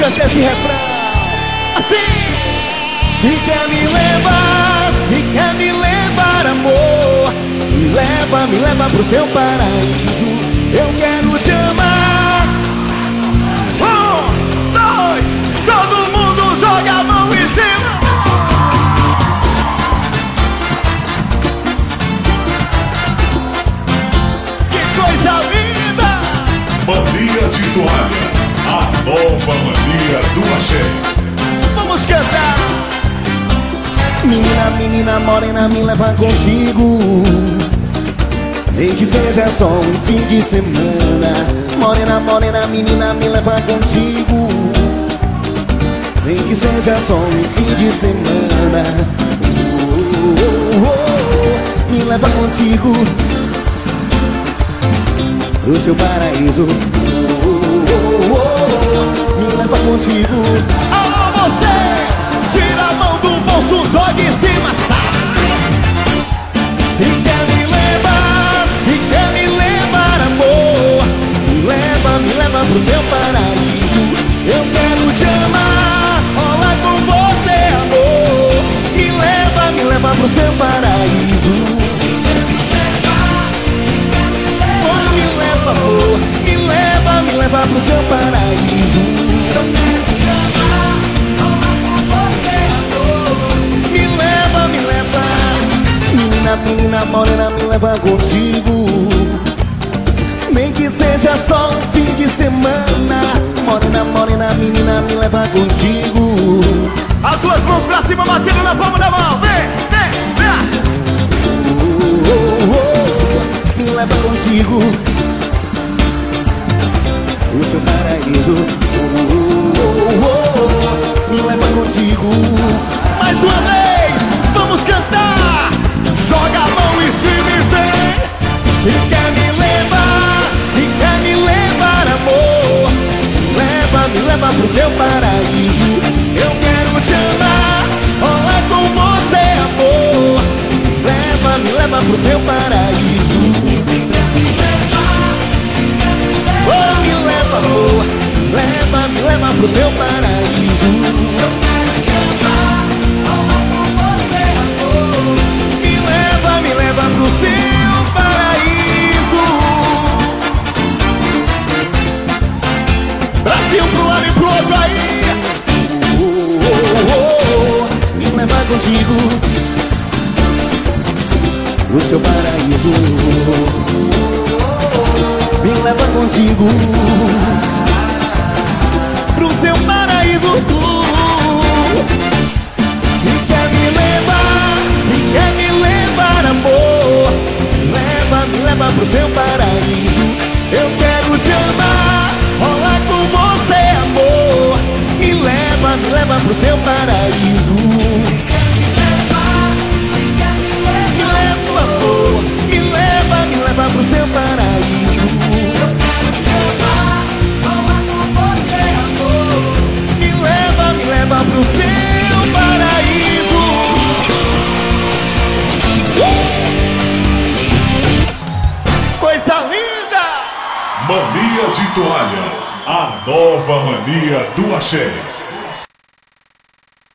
canta esse refrão assim. Se quer me levar, amor, me leva pro seu paraíso. Eu quero te amar. 1, 2, todo mundo joga a mão em cima. Que coisa linda! Mania de toalha, a nova mania do axé. Vamos cantar. Menina, menina morena, me leva contigo, nem que seja só um fim de semana. Morena, morena, menina, me leva contigo, nem que seja só um fim de semana. Me leva contigo pro seu paraíso. Me leva contigo. Alô, você! Tira a mão do bolso, joga em cima, sai! Se quer me levar, amor, me leva pro seu paraíso. Eu quero te amar, rolar com você, amor. Me leva pro seu paraíso. Oh, me leva, amor, me leva pro seu paraíso. Menina morena, me leva contigo, nem que seja só um fim de semana. Morena, morena, menina, me leva contigo. As duas mãos pra cima, batendo na palma da mão. Vem, vem, vem. Me leva contigo o seu paraíso. Me leva contigo. Mais uma vez, vamos cantar. Joga a mão em cima e vem. Se quer me levar, amor, me leva pro seu paraíso. Eu quero te amar, rolar com você, amor. Me leva pro seu paraíso. Oh, me leva, amor, me leva pro seu paraíso. Pro seu paraíso. Brasil pro lado e pro outro aí. Me leva contigo pro seu paraíso. Me leva contigo pro seu paraíso. Se quer me levar, amor, me leva pro seu paraíso. Eu quero te amar, rolar com você, amor. Me leva pro seu paraíso. Me leva, amor, me leva pro seu paraíso. Me leva pro seu paraíso. Coisa linda! Mania de toalha, a nova mania do axé.